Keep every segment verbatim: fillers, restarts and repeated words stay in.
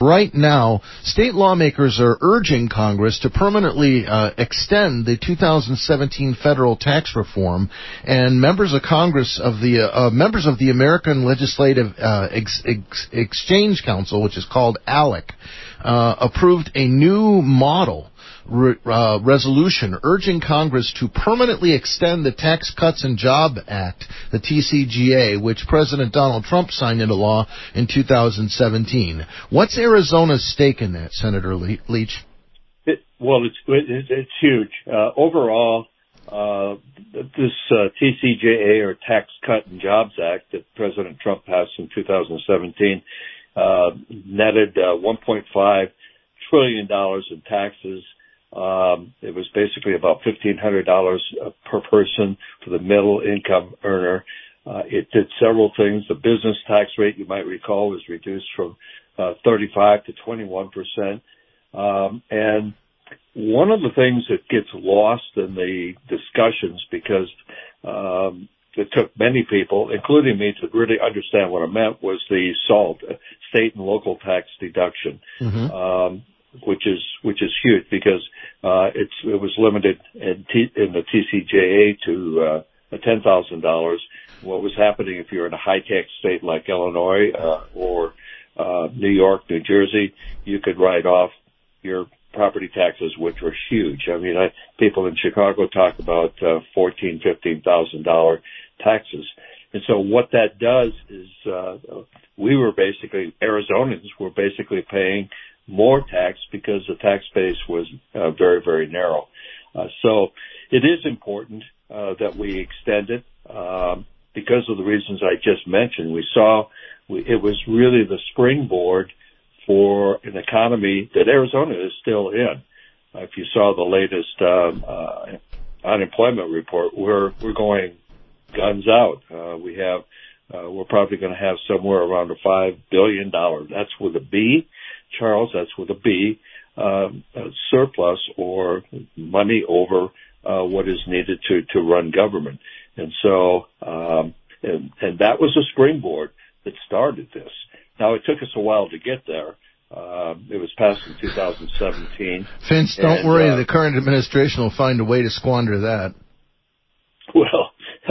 right now, state lawmakers are urging Congress to permanently uh, extend the two thousand seventeen federal tax reform, and members of Congress of the uh, uh, members of the American Legislative uh, Ex- Ex- Exchange Council, which is called ALEC, uh, approved a new model Re, uh, resolution urging Congress to permanently extend the Tax Cuts and Jobs Act, the T C G A, which President Donald Trump signed into law in two thousand seventeen. What's Arizona's stake in that, Senator Le- Leach? It, well, it's it, it's huge. Uh, overall, uh, this uh, T C G A, or Tax Cut and Jobs Act, that President Trump passed in two thousand seventeen, uh, netted uh, one point five trillion dollars in taxes. Um, it was basically about fifteen hundred dollars per person for the middle income earner. Uh, it did several things. The business tax rate, you might recall, was reduced from uh, thirty-five to twenty-one percent. Um, and one of the things that gets lost in the discussions, because um, it took many people, including me, to really understand what it meant, was the SALT, state and local tax deduction. Mm-hmm. Um, which is which is huge, because uh, it's it was limited in, T, in the T C G A to uh, ten thousand dollars. What was happening if you're in a high tax state like Illinois uh, or uh, New York, New Jersey, you could write off your property taxes, which were huge. I mean, I, people in Chicago talk about uh, fourteen, fifteen thousand dollar taxes. And so what that does is uh, we were basically Arizonans were basically paying more tax because the tax base was uh, very, very narrow. Uh, so it is important uh, that we extend it um, because of the reasons I just mentioned. We saw we, it was really the springboard for an economy that Arizona is still in. Uh, if you saw the latest um, uh, unemployment report, we're we're going guns out. Uh, we have uh, we're probably going to have somewhere around a five billion dollars. That's with a B. Charles, that's with a B, um, uh, surplus or money over uh, what is needed to, to run government. And so, um, and, and that was a springboard that started this. Now, it took us a while to get there. Uh, it was passed in two thousand seventeen. Vince, don't and, worry. Uh, the current administration will find a way to squander that. Well,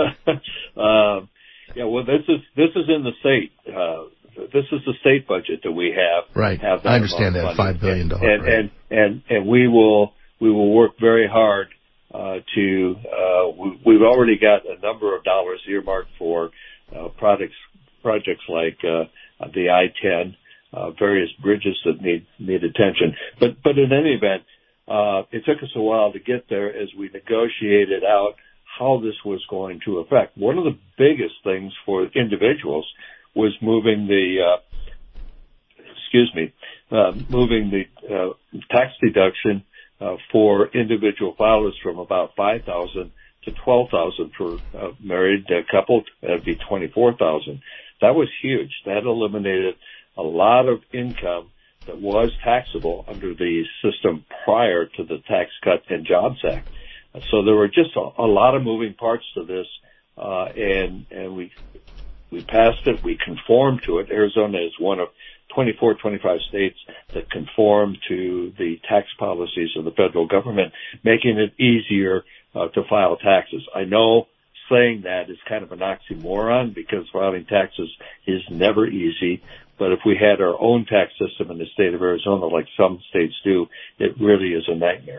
uh, yeah, well, this is, this is in the state, uh, This is the state budget that we have. Right. Have that I understand that five billion dollars. And, right. and and and we will we will work very hard uh, to. Uh, we, we've already got a number of dollars earmarked for uh, projects projects like uh, the I ten, uh, various bridges that need need attention. But but in any event, uh, it took us a while to get there as we negotiated out how this was going to affect. One of the biggest things for individuals was moving the, uh, excuse me, uh, moving the uh, tax deduction uh, for individual filers from about five thousand dollars to twelve thousand dollars for a married uh, couple. That'd be twenty-four thousand dollars. That was huge. That eliminated a lot of income that was taxable under the system prior to the Tax Cut and Jobs Act. So there were just a, a lot of moving parts to this, uh, and and we. We passed it. We conformed to it. Arizona is one of twenty-four, twenty-five states that conform to the tax policies of the federal government, making it easier uh, to file taxes. I know saying that is kind of an oxymoron because filing taxes is never easy. But if we had our own tax system in the state of Arizona, like some states do, it really is a nightmare.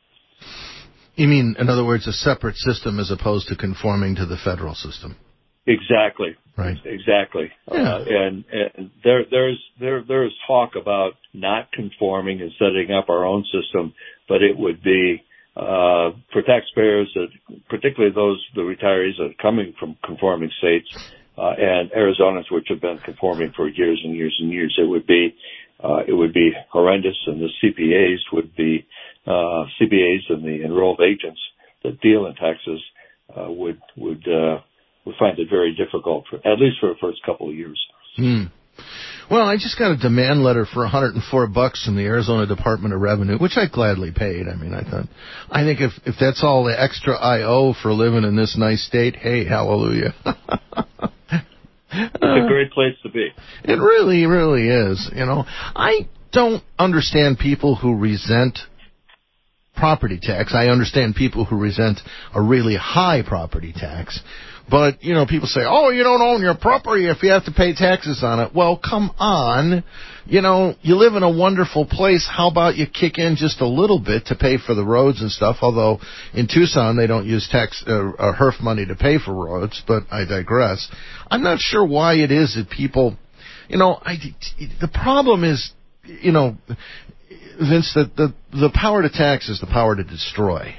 You mean, in other words, a separate system as opposed to conforming to the federal system? Exactly. Right. Exactly. Yeah. Uh, and, and there, there's, there, there's talk about not conforming and setting up our own system, but it would be, uh, for taxpayers, that, particularly those, the retirees that are coming from conforming states, uh, and Arizonans, which have been conforming for years and years and years, it would be, uh, it would be horrendous, and the C P As would be, uh, C P As and the enrolled agents that deal in taxes, uh, would, would, uh, we find it very difficult, for, at least for the first couple of years. Hmm. Well, I just got a demand letter for one hundred four bucks from the Arizona Department of Revenue, which I gladly paid. I mean, I thought, I think if if that's all the extra I owe for living in this nice state, hey, hallelujah. It's a great place to be. It really, really is. You know, I don't understand people who resent property tax. I understand people who resent a really high property tax. But, you know, people say, oh, you don't own your property if you have to pay taxes on it. Well, come on. You know, you live in a wonderful place. How about you kick in just a little bit to pay for the roads and stuff? Although in Tucson they don't use tax uh, uh, H E R F money to pay for roads, but I digress. I'm not sure why it is that people, you know, I, the problem is, you know, Vince, that the, the power to tax is the power to destroy.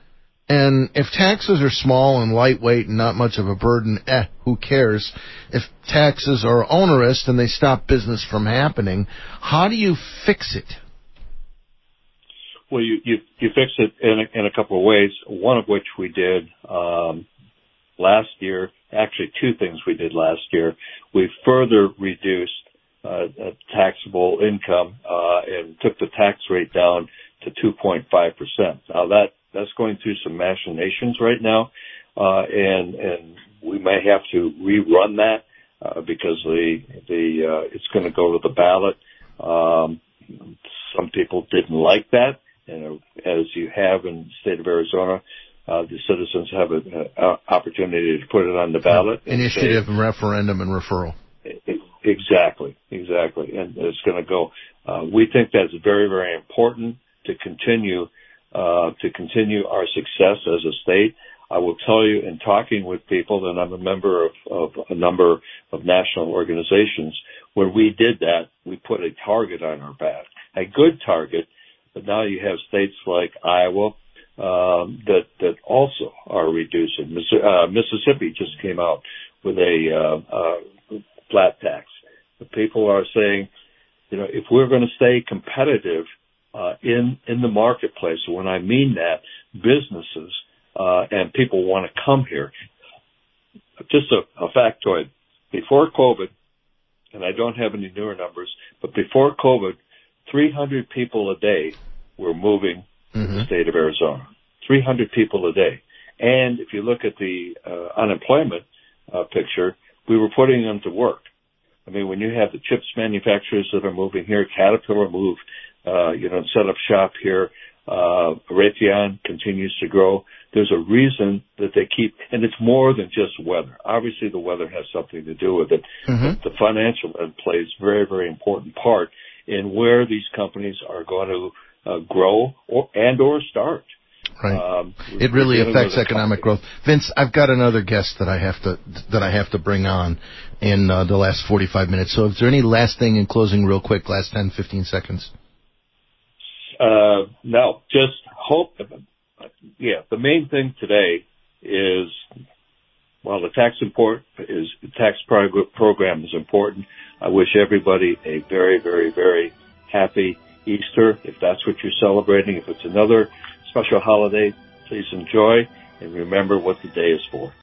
And if taxes are small and lightweight and not much of a burden, eh, who cares? If taxes are onerous and they stop business from happening, how do you fix it? Well, you, you, you fix it in a, in a couple of ways, one of which we did um, last year. Actually, two things we did last year. We further reduced uh, taxable income uh, and took the tax rate down to two point five percent. Now, that That's going through some machinations right now, uh, and and we may have to rerun that uh, because the the uh, it's going to go to the ballot. Um, some people didn't like that, and as you have in the state of Arizona, uh, the citizens have an opportunity to put it on the ballot. Initiative, and referendum, and referral. Exactly, exactly, and it's going to go. Uh, we think that's very, very important to continue. Uh, to continue our success as a state. I will tell you, in talking with people, and I'm a member of, of a number of national organizations, when we did that, we put a target on our back, a good target, but now you have states like Iowa um, that that also are reducing. Uh, Mississippi just came out with a uh, uh, flat tax. The people are saying, you know, if we're going to stay competitive Uh, in, in the marketplace. So when I mean that, businesses, uh, and people want to come here. Just a, a factoid. Before COVID, and I don't have any newer numbers, but before COVID, three hundred people a day were moving mm-hmm. to the state of Arizona. three hundred people a day. And if you look at the, uh, unemployment, uh, picture, we were putting them to work. I mean, when you have the chips manufacturers that are moving here, Caterpillar moved, Uh, you know, set up shop here. Uh, Raytheon continues to grow. There's a reason that they keep, and it's more than just weather. Obviously, the weather has something to do with it. Mm-hmm. But the financial plays a very, very important part in where these companies are going to uh, grow or and or start. Right. Um, it really affects economic growth. Vince, I've got another guest that I have to that I have to bring on in uh, the last forty-five minutes. So, is there any last thing in closing, real quick, last ten, fifteen seconds? Uh, no, just hope. Yeah, the main thing today is, while the tax import is the tax prog- program is important, I wish everybody a very, very, very happy Easter. If that's what you're celebrating, if it's another special holiday, please enjoy and remember what the day is for.